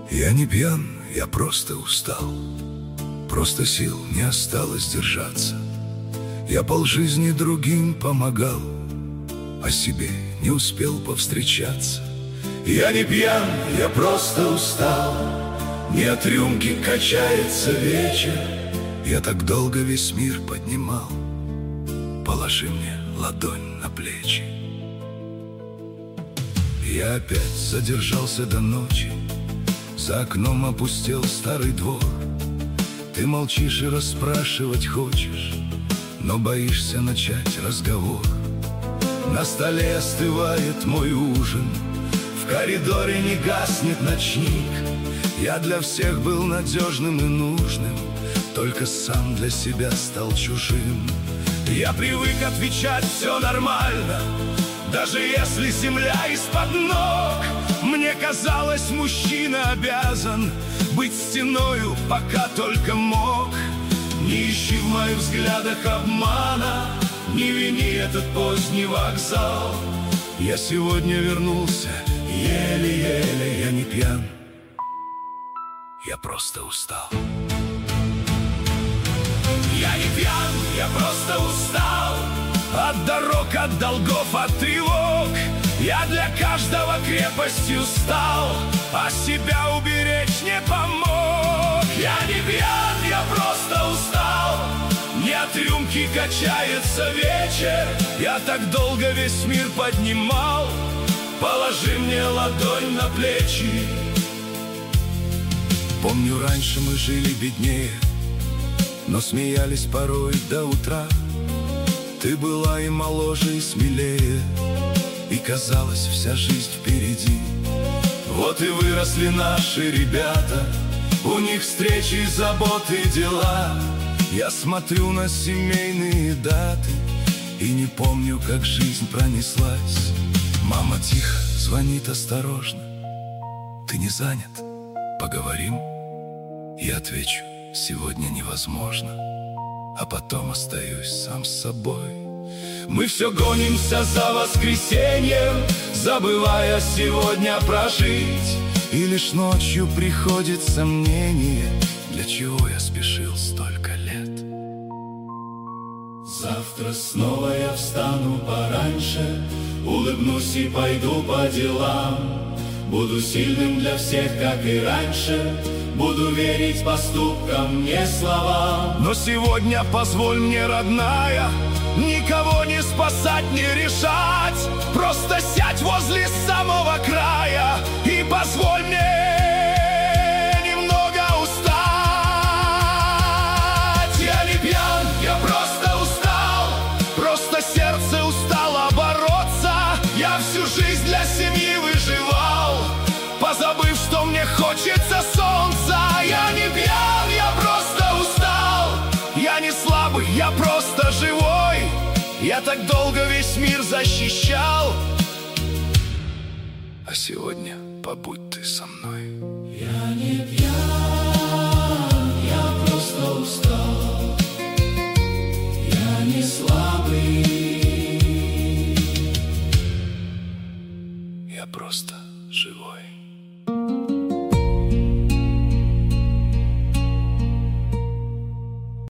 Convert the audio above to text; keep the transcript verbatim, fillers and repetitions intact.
Я не пьян, я просто устал, просто сил не осталось держаться. Я полжизни другим помогал, а себе не успел повстречаться. Я не пьян, я просто устал, не от рюмки качается вечер. Я так долго весь мир поднимал, положи мне ладонь на плечи. Я опять задержался до ночи, за окном опустел старый двор. Ты молчишь и расспрашивать хочешь, но боишься начать разговор. На столе остывает мой ужин, в коридоре не гаснет ночник. Я для всех был надежным и нужным, только сам для себя стал чужим. Я привык отвечать «все нормально», даже если земля из-под ног. Мне казалось, мужчина обязан быть стеною, пока только мог. Не ищи в моих взглядах обмана, не вини этот поздний вокзал. Я сегодня вернулся еле-еле, я не пьян, я просто устал. Я не пьян, я просто устал от дорог, от долгов, от тревог. Я для каждого крепостью стал, а себя уберечь не помог. Я не пьян, я просто устал, не от рюмки качается вечер. Я так долго весь мир поднимал, положи мне ладонь на плечи. Помню, раньше мы жили беднее, но смеялись порой до утра. Ты была и моложе, и смелее, и казалось, вся жизнь впереди. Вот и выросли наши ребята, у них встречи, заботы, дела. Я смотрю на семейные даты и не помню, как жизнь пронеслась. Мама тихо звонит осторожно: ты не занят? Поговорим? Я отвечу: сегодня невозможно. А потом остаюсь сам с собой. Мы все гонимся за воскресеньем, забывая сегодня прожить. И лишь ночью приходит сомнение: для чего я спешил столько лет? Завтра снова я встану пораньше, улыбнусь и пойду по делам. Буду сильным для всех, как и раньше, буду верить поступкам, не словам. Но сегодня позволь мне, родная, никого не спасать, не решать. Просто сядь возле самого края и позволь мне немного устать. Я не пьян, я просто устал, просто сердце устало бороться. Я всю жизнь для семьи выживал, позабыв, что мне хочется солнца. Я не пьян, я просто устал, я не слабый, я просто живой. Я так долго весь мир защищал, а сегодня побудь ты со мной. Я не пьян, я просто устал, я не слабый, я просто